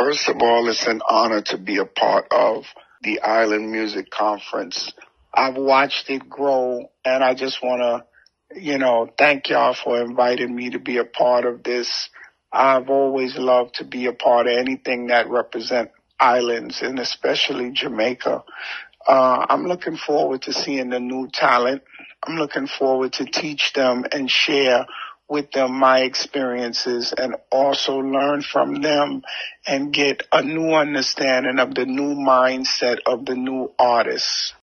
First of all, it's an honor to be a part of the Island Music Conference. I've watched it grow, and I just want to, thank y'all for inviting me to be a part of this. I've always loved to be a part of anything that represents islands, and especially Jamaica. I'm looking forward to seeing the new talent. I'm looking forward to teach them and share with them my experiences and also learn from them and get a new understanding of the new mindset of the new artists.